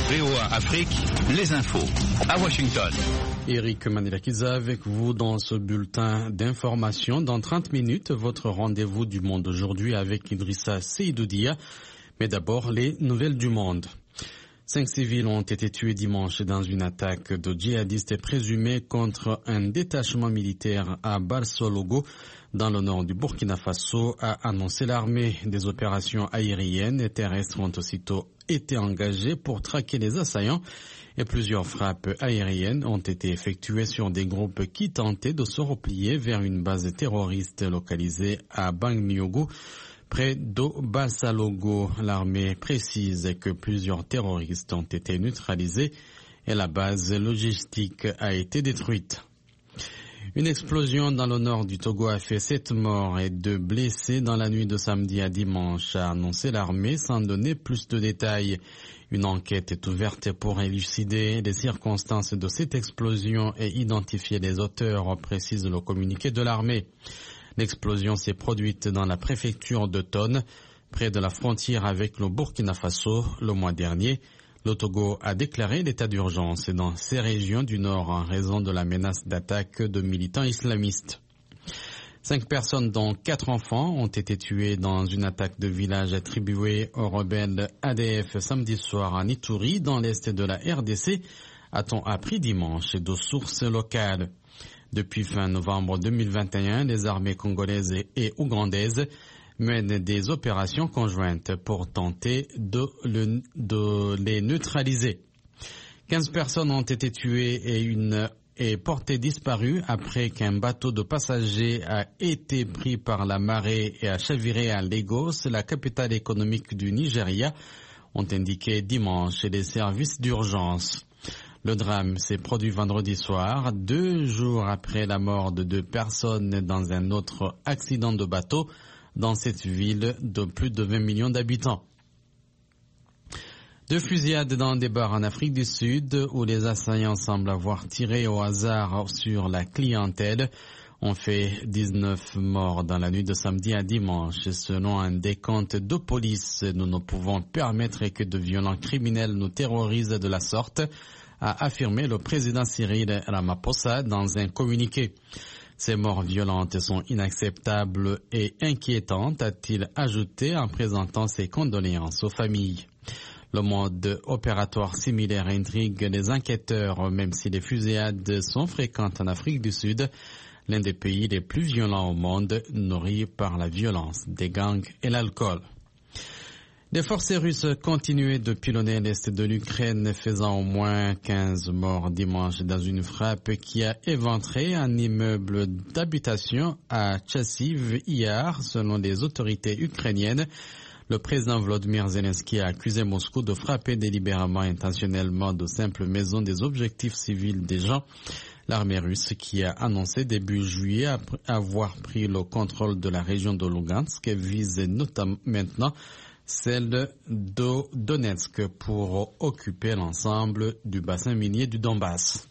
VOA Afrique, les infos à Washington. Eric Manilakiza avec vous dans ce bulletin d'information. Dans 30 minutes, votre rendez-vous du monde aujourd'hui avec Idrissa Seydoudia. Mais d'abord, les nouvelles du monde. 5 civils ont été tués dimanche dans une attaque de djihadistes présumés contre un détachement militaire à Barsologo, dans le nord du Burkina Faso, a annoncé l'armée. Des opérations aériennes et terrestres ont aussitôt été engagées pour traquer les assaillants et plusieurs frappes aériennes ont été effectuées sur des groupes qui tentaient de se replier vers une base terroriste localisée à Bangmiogo, près d'Obassalogo. L'armée précise que plusieurs terroristes ont été neutralisés et la base logistique a été détruite. Une explosion dans le nord du Togo a fait 7 morts et 2 blessés dans la nuit de samedi à dimanche, a annoncé l'armée sans donner plus de détails. Une enquête est ouverte pour élucider les circonstances de cette explosion et identifier les auteurs, précise le communiqué de l'armée. L'explosion s'est produite dans la préfecture de Tonne, près de la frontière avec le Burkina Faso, le mois dernier. Le Togo a déclaré l'état d'urgence dans ces régions du nord en raison de la menace d'attaque de militants islamistes. 5 personnes, dont 4 enfants, ont été tuées dans une attaque de village attribuée aux rebelles ADF samedi soir à Ituri, dans l'est de la RDC, a-t-on appris dimanche de sources locales. Depuis fin novembre 2021, les armées congolaises et ougandaises mènent des opérations conjointes pour tenter de les neutraliser. 15 personnes ont été tuées et une est portée disparue après qu'un bateau de passagers a été pris par la marée et a chaviré à Lagos, la capitale économique du Nigeria, ont indiqué dimanche les services d'urgence. Le drame s'est produit vendredi soir, 2 jours après la mort de 2 personnes dans un autre accident de bateau dans cette ville de plus de 20 millions d'habitants. 2 fusillades dans des bars en Afrique du Sud où les assaillants semblent avoir tiré au hasard sur la clientèle ont fait 19 morts dans la nuit de samedi à dimanche. Selon un décompte de police, nous ne pouvons permettre que de violents criminels nous terrorisent de la sorte, a affirmé le président Cyril Ramaphosa dans un communiqué. Ces morts violentes sont inacceptables et inquiétantes, a-t-il ajouté en présentant ses condoléances aux familles. Le mode opératoire similaire intrigue les enquêteurs, même si les fusillades sont fréquentes en Afrique du Sud, l'un des pays les plus violents au monde, nourri par la violence des gangs et l'alcool. Les forces russes continuaient de pilonner l'est de l'Ukraine, faisant au moins 15 morts dimanche dans une frappe qui a éventré un immeuble d'habitation à Tchassiv hier, selon les autorités ukrainiennes. Le président Volodymyr Zelensky a accusé Moscou de frapper délibérément et intentionnellement de simples maisons des objectifs civils des gens. L'armée russe qui a annoncé début juillet avoir pris le contrôle de la région de Lugansk vise notamment maintenant celle de Donetsk pour occuper l'ensemble du bassin minier du Donbass.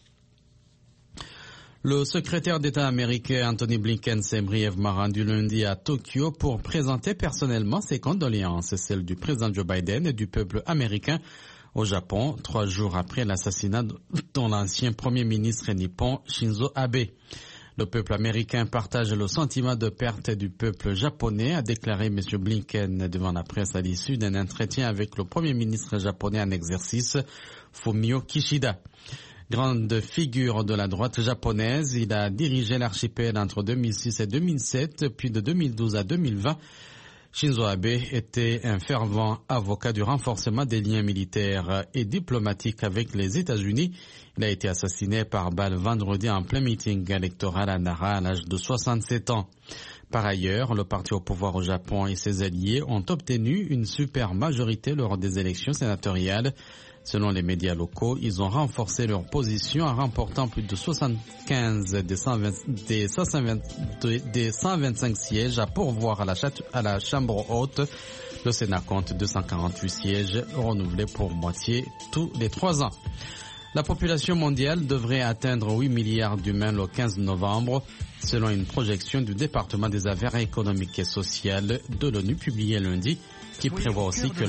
Le secrétaire d'État américain Anthony Blinken s'est brièvement rendu lundi à Tokyo pour présenter personnellement ses condoléances, celles du président Joe Biden et du peuple américain au Japon, 3 jours après l'assassinat de l'ancien premier ministre nippon Shinzo Abe. Le peuple américain partage le sentiment de perte du peuple japonais, a déclaré M. Blinken devant la presse à l'issue d'un entretien avec le premier ministre japonais en exercice, Fumio Kishida. Grande figure de la droite japonaise, il a dirigé l'archipel entre 2006 et 2007, puis de 2012 à 2020. Shinzo Abe était un fervent avocat du renforcement des liens militaires et diplomatiques avec les États-Unis. Il a été assassiné par balle vendredi en plein meeting électoral à Nara à l'âge de 67 ans. Par ailleurs, le parti au pouvoir au Japon et ses alliés ont obtenu une super majorité lors des élections sénatoriales. Selon les médias locaux, ils ont renforcé leur position en remportant plus de 75 des 125 sièges à pourvoir à la Chambre haute. Le Sénat compte 248 sièges renouvelés pour moitié tous les 3 ans. La population mondiale devrait atteindre 8 milliards d'humains le 15 novembre, selon une projection du département des affaires économiques et sociales de l'ONU publiée lundi, qui prévoit aussi que